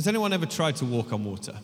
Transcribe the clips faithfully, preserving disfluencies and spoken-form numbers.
Has anyone ever tried to walk on water?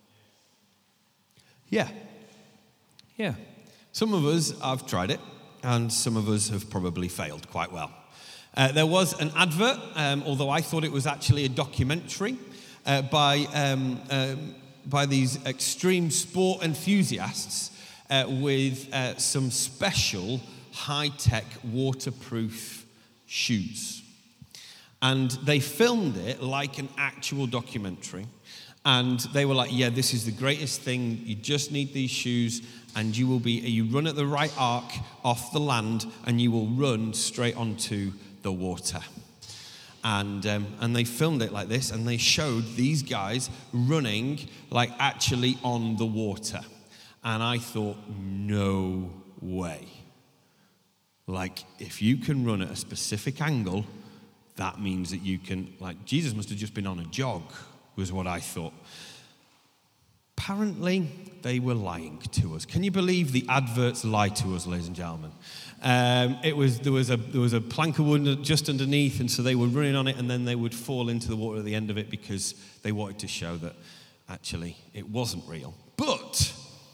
Yeah. Yeah. Some of us have tried it, and some of us have probably failed quite well. Uh, there was an advert, um, although I thought it was actually a documentary, uh, by um, um, by these extreme sport enthusiasts uh, with uh, some special high-tech waterproof shoes. And they filmed it like an actual documentary. And they were like, yeah, this is the greatest thing. You just need these shoes, and you will be, you run at the right arc off the land, and you will run straight onto the water. And um, and they filmed it like this, and they showed these guys running like actually on the water. And I thought, no way. Like, if you can run at a specific angle, that means that you can, like, Jesus must have just been on a jog, was what I thought. Apparently, they were lying to us. Can you believe the adverts lie to us, ladies and gentlemen? Um, it was there was a there was a plank of wood just underneath, and so they were running on it, and then they would fall into the water at the end of it because they wanted to show that actually it wasn't real. But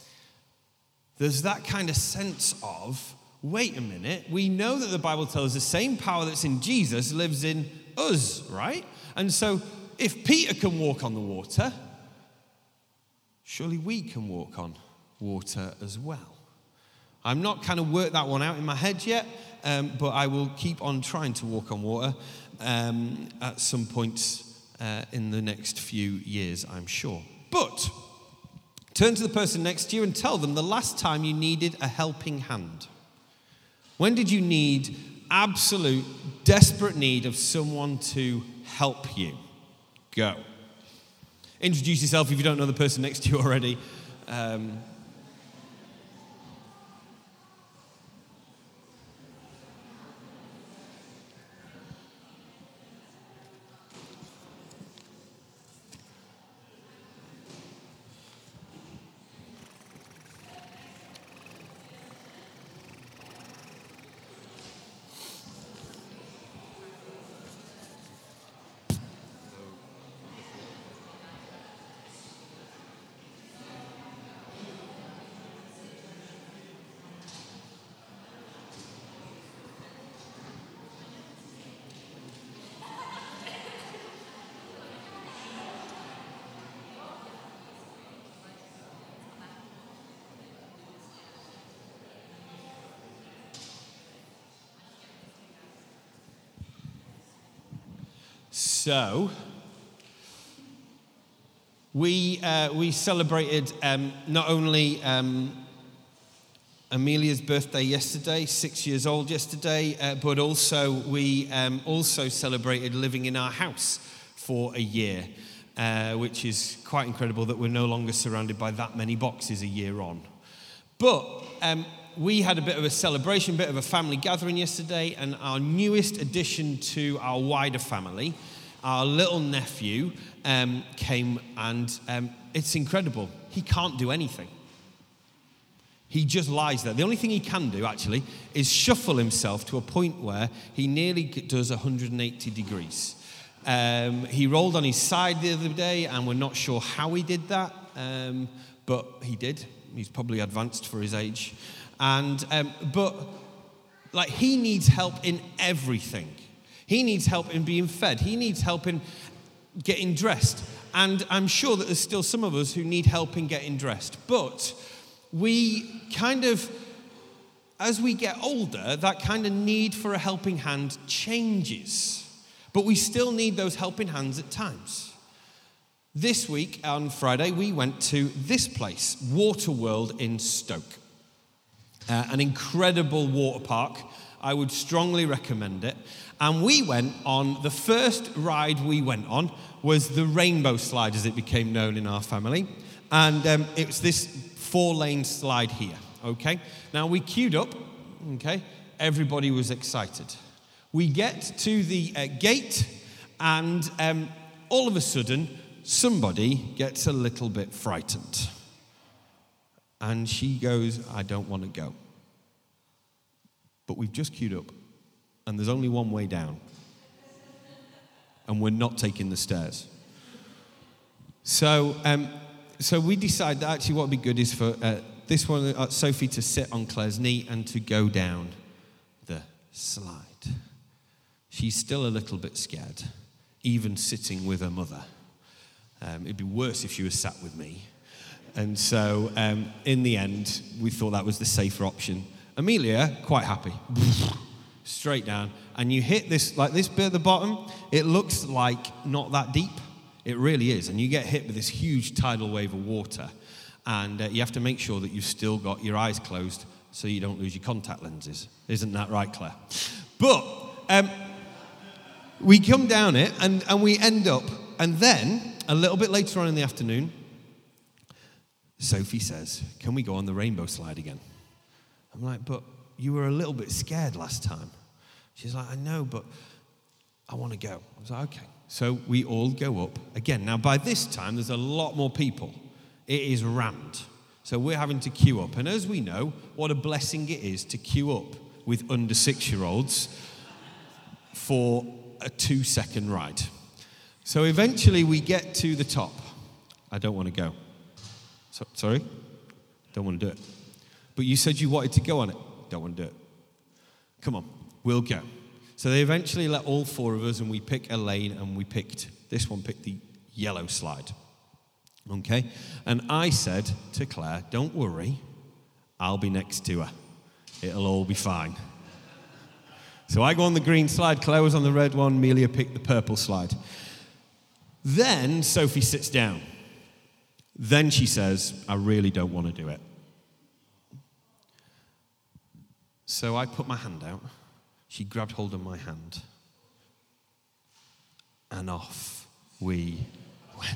there's that kind of sense of, wait a minute, we know that the Bible tells us the same power that's in Jesus lives in us, right? And so if Peter can walk on the water, surely we can walk on water as well. I'm not kind of worked that one out in my head yet, um, but I will keep on trying to walk on water um, at some points uh, in the next few years, I'm sure. But turn to the person next to you and tell them the last time you needed a helping hand. When did you need absolute, desperate need of someone to help you? Go. Introduce yourself if you don't know the person next to you already. Um, So, we uh, we celebrated um, not only um, Amelia's birthday yesterday, six years old yesterday, uh, but also we um, also celebrated living in our house for a year, uh, which is quite incredible that we're no longer surrounded by that many boxes a year on. But um, we had a bit of a celebration, a bit of a family gathering yesterday, and our newest addition to our wider family, our little nephew, um, came, and um, it's incredible. He can't do anything. He just lies there. The only thing he can do, actually, is shuffle himself to a point where he nearly does one hundred eighty degrees. Um, he rolled on his side the other day, and we're not sure how he did that, um, but he did. He's probably advanced for his age. And um, but, like, he needs help in everything. He needs help in being fed. He needs help in getting dressed. And I'm sure that there's still some of us who need help in getting dressed. But we kind of, as we get older, that kind of need for a helping hand changes. But we still need those helping hands at times. This week, on Friday, we went to this place, Waterworld in Stoke. Uh, an incredible water park. I would strongly recommend it. And we went on, the first ride we went on was the Rainbow Slide, as it became known in our family. And um, it was this four-lane slide here, okay? Now, we queued up, okay? Everybody was excited. We get to the uh, gate, and um, all of a sudden, somebody gets a little bit frightened. And she goes, I don't want to go. But we've just queued up, and there's only one way down. And we're not taking the stairs. So, um, so we decided that actually what would be good is for uh, this one, uh, Sophie, to sit on Claire's knee and to go down the slide. She's still a little bit scared, even sitting with her mother. Um, it'd be worse if she was sat with me. And so, um, in the end, we thought that was the safer option. Amelia, quite happy. Straight down. And you hit this, like this bit at the bottom, it looks like not that deep. It really is. And you get hit with this huge tidal wave of water. And uh, you have to make sure that you've still got your eyes closed so you don't lose your contact lenses. Isn't that right, Claire? But um, we come down it and, and we end up, and then a little bit later on in the afternoon, Sophie says, can we go on the rainbow slide again? I'm like, but you were a little bit scared last time. She's like, I know, but I want to go. I was like, okay. So we all go up again. Now, by this time, there's a lot more people. It is rammed. So we're having to queue up. And as we know, what a blessing it is to queue up with under six-year-olds for a two-second ride. So eventually we get to the top. I don't want to go. So, sorry? Don't want to do it. But you said you wanted to go on it. Don't want to do it. Come on, we'll go. So they eventually let all four of us, and we pick a lane, and we picked, this one picked the yellow slide. Okay? And I said to Claire, don't worry, I'll be next to her. It'll all be fine. So I go on the green slide, Claire was on the red one, Amelia picked the purple slide. Then Sophie sits down. Then she says, I really don't want to do it. So I put my hand out. She grabbed hold of my hand. And off we went.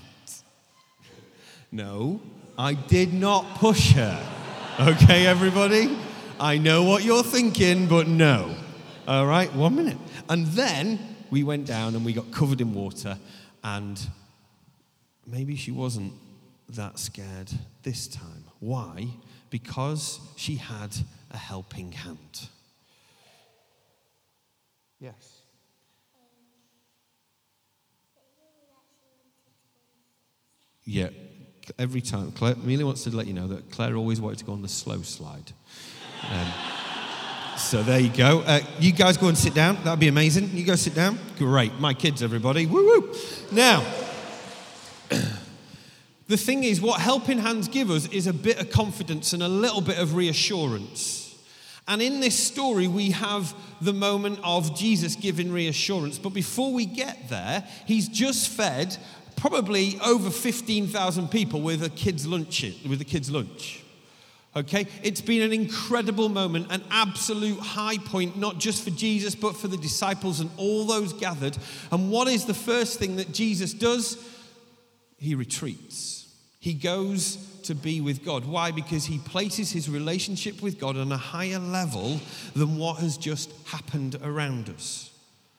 No, I did not push her. Okay, everybody? I know what you're thinking, but no. All right, one minute. And then we went down and we got covered in water. And maybe she wasn't that scared this time. Why? Because she had a helping hand. Yes. Yeah, every time. Claire, Amelia wants to let you know that Claire always wanted to go on the slow slide. Um, so there you go. Uh, you guys go and sit down. That'd be amazing. You go sit down. Great. My kids, everybody. Woo woo. Now, the thing is, what helping hands give us is a bit of confidence and a little bit of reassurance. And in this story, we have the moment of Jesus giving reassurance. But before we get there, he's just fed probably over fifteen thousand people with a kid's lunch. With a kid's lunch. Okay? It's been an incredible moment, an absolute high point, not just for Jesus, but for the disciples and all those gathered. And what is the first thing that Jesus does? He retreats. He goes to be with God. Why? Because he places his relationship with God on a higher level than what has just happened around us.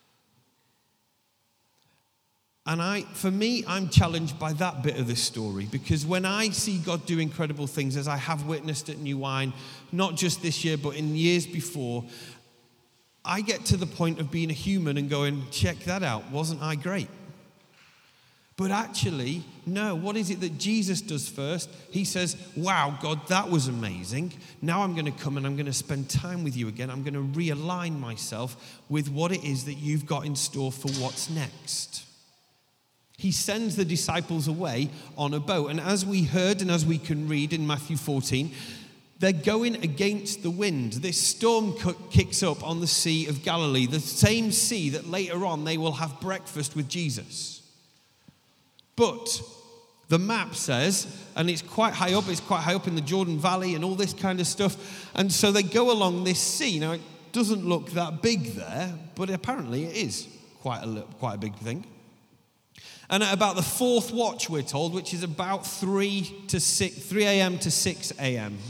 And I, for me, I'm challenged by that bit of this story, because when I see God do incredible things, as I have witnessed at New Wine, not just this year, but in years before, I get to the point of being a human and going, check that out, wasn't I great? But actually, no, what is it that Jesus does first? He says, wow, God, that was amazing. Now I'm going to come and I'm going to spend time with you again. I'm going to realign myself with what it is that you've got in store for what's next. He sends the disciples away on a boat. And as we heard and as we can read in Matthew fourteen, they're going against the wind. This storm kicks up on the Sea of Galilee, the same sea that later on they will have breakfast with Jesus. But the map says, and it's quite high up, it's quite high up in the Jordan Valley and all this kind of stuff. And so they go along this sea. Now, it doesn't look that big there, but apparently it is quite a, quite a big thing. And at about the fourth watch, we're told, which is about three to six, three a.m. to six a.m.,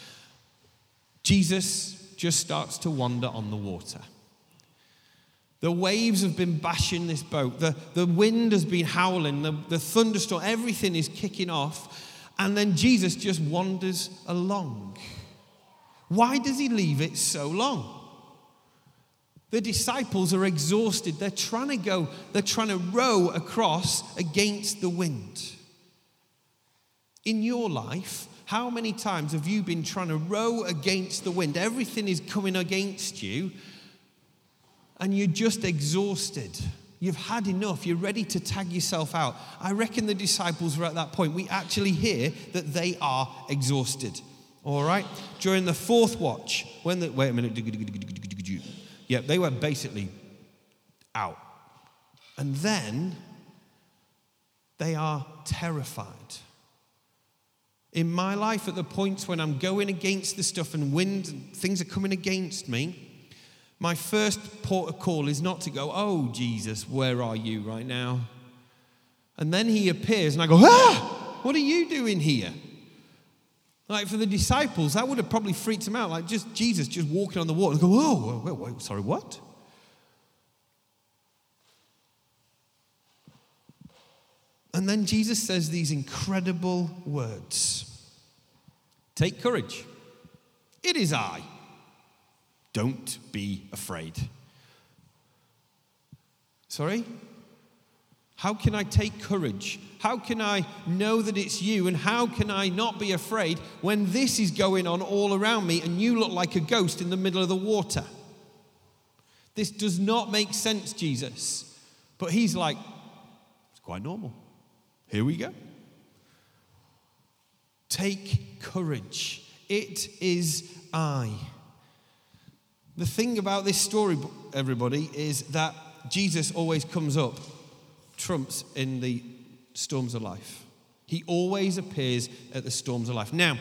Jesus just starts to wander on the water. The waves have been bashing this boat. The, the wind has been howling. The, the thunderstorm, everything is kicking off. And then Jesus just wanders along. Why does he leave it so long? The disciples are exhausted. They're trying to go, they're trying to row across against the wind. In your life, how many times have you been trying to row against the wind? Everything is coming against you, and you're just exhausted. You've had enough. You're ready to tag yourself out. I reckon the disciples were at that point. We actually hear that they are exhausted. All right? During the fourth watch, when the, wait a minute. Yeah, they were basically out. And then they are terrified. In my life, at the points when I'm going against the stuff and wind and things are coming against me, my first port of call is not to go, oh, Jesus, where are you right now? And then he appears and I go, ah, what are you doing here? Like for the disciples, that would have probably freaked them out. Like just Jesus just walking on the water and go, oh, wait, wait, sorry, what? And then Jesus says these incredible words. Take courage. It is I. Don't be afraid. Sorry? How can I take courage? How can I know that it's you? And how can I not be afraid when this is going on all around me and you look like a ghost in the middle of the water? This does not make sense, Jesus. But he's like, it's quite normal. Here we go. Take courage. It is I. The thing about this story, everybody, is that Jesus always comes up trumps in the storms of life. He always appears at the storms of life. Now,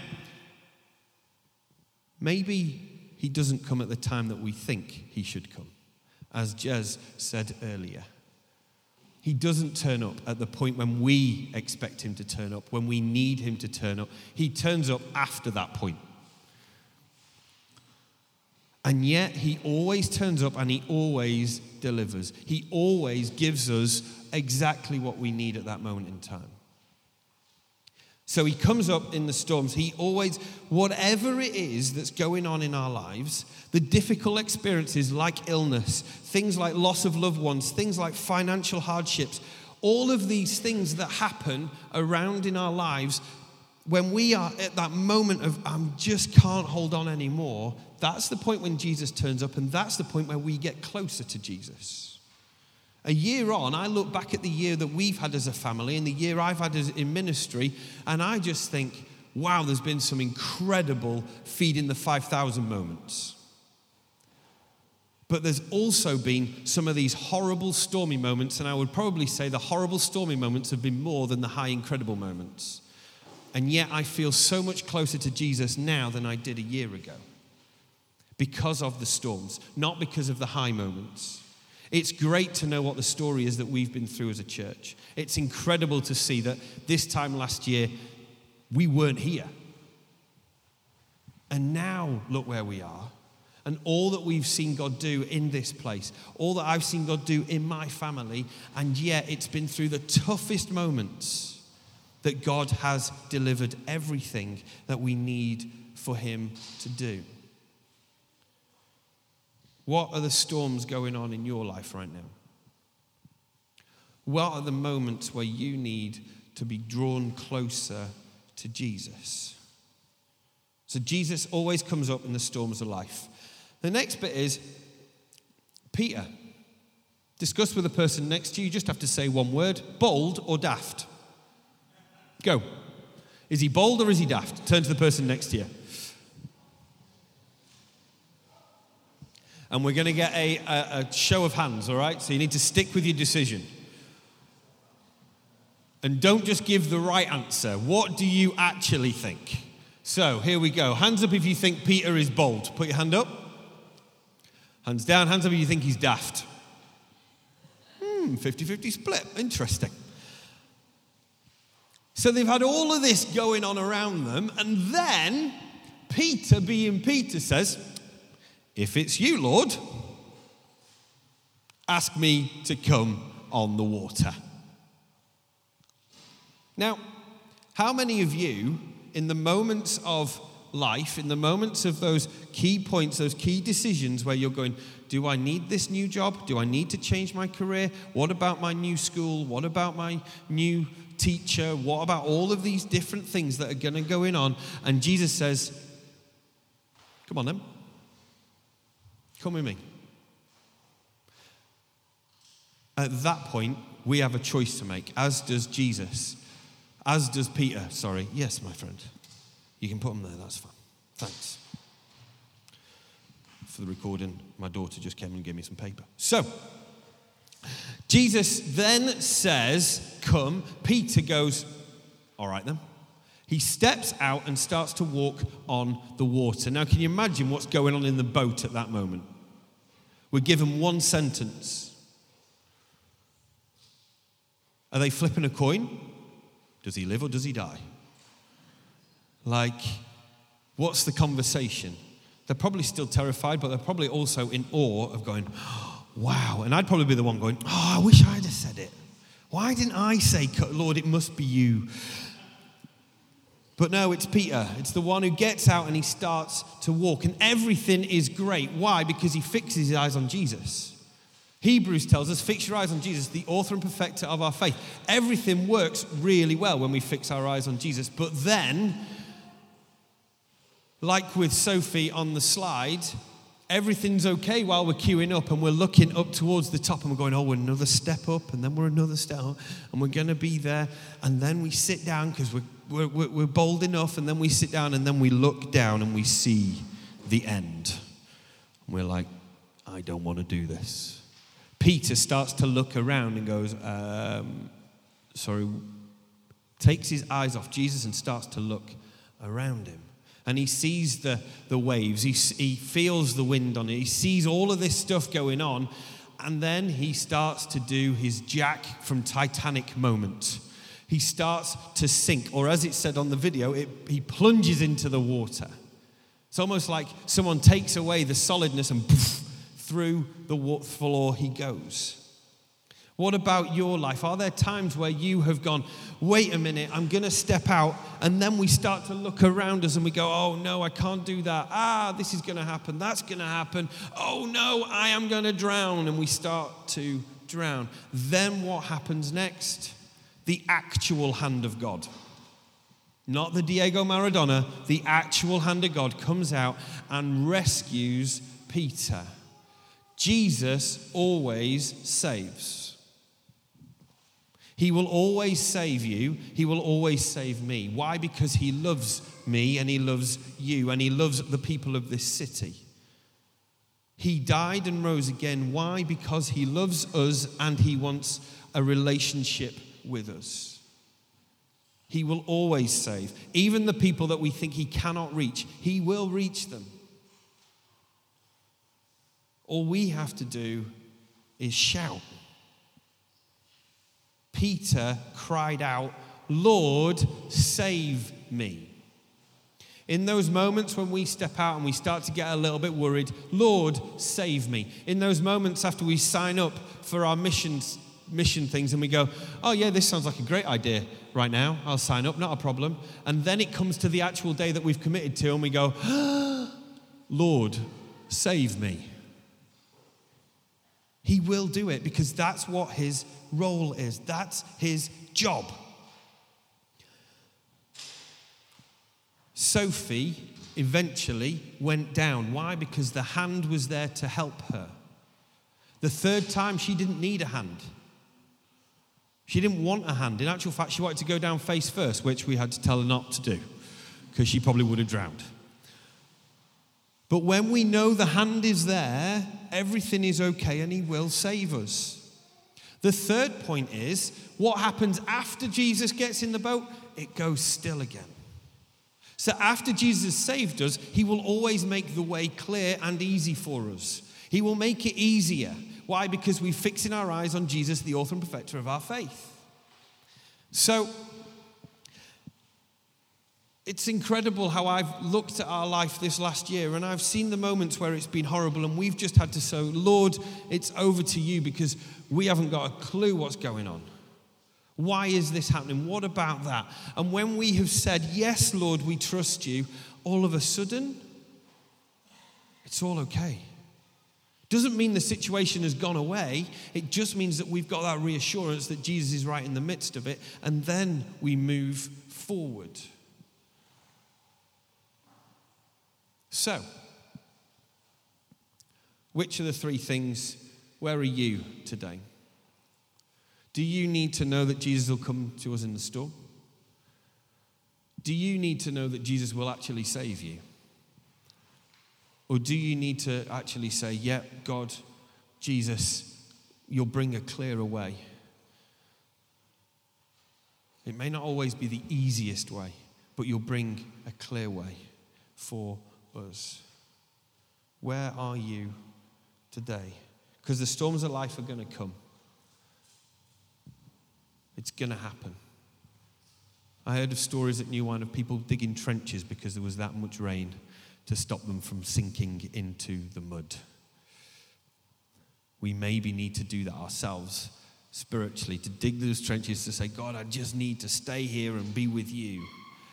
maybe he doesn't come at the time that we think he should come, as Jez said earlier. He doesn't turn up at the point when we expect him to turn up, when we need him to turn up. He turns up after that point. And yet he always turns up and he always delivers. He always gives us exactly what we need at that moment in time. So he comes up in the storms. He always, whatever it is that's going on in our lives, the difficult experiences like illness, things like loss of loved ones, things like financial hardships, all of these things that happen around in our lives, when we are at that moment of, I just can't hold on anymore, that's the point when Jesus turns up, and that's the point where we get closer to Jesus. A year on, I look back at the year that we've had as a family and the year I've had as in ministry, and I just think, wow, there's been some incredible feeding the five thousand moments. But there's also been some of these horrible stormy moments, and I would probably say the horrible stormy moments have been more than the high incredible moments. And yet I feel so much closer to Jesus now than I did a year ago. Because of the storms, not because of the high moments. It's great to know what the story is that we've been through as a church. It's incredible to see that this time last year, we weren't here. And now, look where we are. And all that we've seen God do in this place, all that I've seen God do in my family, and yet it's been through the toughest moments that God has delivered everything that we need for him to do. What are the storms going on in your life right now? What are the moments where you need to be drawn closer to Jesus? So Jesus always comes up in the storms of life. The next bit is Peter. Discuss with the person next to you. You just have to say one word, bold or daft. Go. Is he bold or is he daft? Turn to the person next to you. And we're going to get a, a, a show of hands, all right? So you need to stick with your decision. And don't just give the right answer. What do you actually think? So here we go. Hands up if you think Peter is bold. Put your hand up. Hands down. Hands up if you think he's daft. Hmm, fifty-fifty split. Interesting. So they've had all of this going on around them, and then Peter, being Peter, says, if it's you, Lord, ask me to come on the water. Now, how many of you, in the moments of life, in the moments of those key points, those key decisions where you're going, do I need this new job? Do I need to change my career? What about my new school? What about my new teacher? What about all of these different things that are going to go on? And Jesus says, come on then. Come with me. At that point, we have a choice to make, as does Jesus. As does Peter. Sorry. Yes, my friend. You can put them there. That's fine. Thanks. For the recording, my daughter just came and gave me some paper. So, Jesus then says, come. Peter goes, all right then. He steps out and starts to walk on the water. Now, can you imagine what's going on in the boat at that moment? We're given one sentence. Are they flipping a coin? Does he live or does he die? Like, what's the conversation? They're probably still terrified, but they're probably also in awe of going, oh, wow. And I'd probably be the one going, oh, I wish I'd have said it. Why didn't I say, Lord, it must be you? But no, it's Peter. It's the one who gets out and he starts to walk. And everything is great. Why? Because he fixes his eyes on Jesus. Hebrews tells us, fix your eyes on Jesus, the author and perfecter of our faith. Everything works really well when we fix our eyes on Jesus. But then, like with Sophie on the slide, everything's okay while we're queuing up and we're looking up towards the top and we're going, oh, we're another step up and then we're another step up and we're going to be there. And then we sit down because we're, we're, we're bold enough, and then we sit down and then we look down and we see the end. And we're like, I don't want to do this. Peter starts to look around and goes, um, sorry, takes his eyes off Jesus and starts to look around him. And he sees the, the waves. He, he feels the wind on it. He sees all of this stuff going on. And then he starts to do his Jack from Titanic moment. He starts to sink, or as it said on the video, it, he plunges into the water. It's almost like someone takes away the solidness and poof, through the floor he goes. What about your life? Are there times where you have gone, wait a minute, I'm going to step out, and then we start to look around us and we go, oh no, I can't do that. Ah, this is going to happen. That's going to happen. Oh no, I am going to drown. And we start to drown. Then what happens next? The actual hand of God. Not the Diego Maradona. The actual hand of God comes out and rescues Peter. Jesus always saves. He will always save you. He will always save me. Why? Because he loves me and he loves you and he loves the people of this city. He died and rose again. Why? Because he loves us and he wants a relationship with us. He will always save. Even the people that we think he cannot reach, he will reach them. All we have to do is shout. Peter cried out, Lord, save me. In those moments when we step out and we start to get a little bit worried, Lord, save me. In those moments after we sign up for our missions, mission things and we go, oh yeah, this sounds like a great idea right now. I'll sign up, not a problem. And then it comes to the actual day that we've committed to and we go, ah, Lord, save me. He will do it because that's what his role is. That's his job. Sophie eventually went down. Why? Because the hand was there to help her. The third time, she didn't need a hand. She didn't want a hand. In actual fact, she wanted to go down face first, which we had to tell her not to do because she probably would have drowned. But when we know the hand is there, everything is okay and he will save us. The third point is, what happens after Jesus gets in the boat? It goes still again. So after Jesus saved us, he will always make the way clear and easy for us. He will make it easier. Why? Because we're fixing our eyes on Jesus, the author and perfecter of our faith. So it's incredible how I've looked at our life this last year and I've seen the moments where it's been horrible and we've just had to say, Lord, it's over to you because we haven't got a clue what's going on. Why is this happening? What about that? And when we have said, yes, Lord, we trust you, all of a sudden, it's all okay. Doesn't mean the situation has gone away. It just means that we've got that reassurance that Jesus is right in the midst of it, and then we move forward. So, which of the three things, where are you today? Do you need to know that Jesus will come to us in the storm? Do you need to know that Jesus will actually save you? Or do you need to actually say, yeah, God, Jesus, you'll bring a clearer way? It may not always be the easiest way, but you'll bring a clear way for us. Where are you today? Because the storms of life are going to come. It's going to happen. I heard of stories at New Wine of people digging trenches because there was that much rain to stop them from sinking into the mud. We maybe need to do that ourselves spiritually, to dig those trenches to say, God, I just need to stay here and be with you.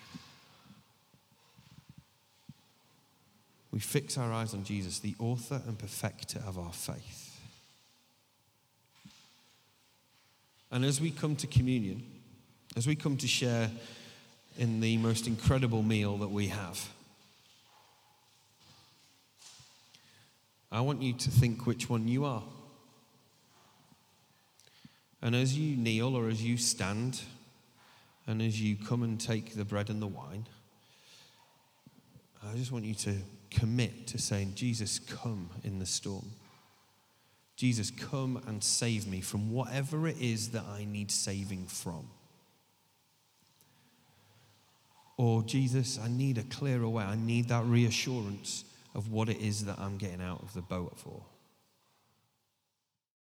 We fix our eyes on Jesus, the author and perfecter of our faith. And as we come to communion, as we come to share in the most incredible meal that we have, I want you to think which one you are. And as you kneel or as you stand, and as you come and take the bread and the wine, I just want you to commit to saying, Jesus, come in the storm. Jesus, come and save me from whatever it is that I need saving from. Or, Jesus, I need a clearer way. I need that reassurance of what it is that I'm getting out of the boat for.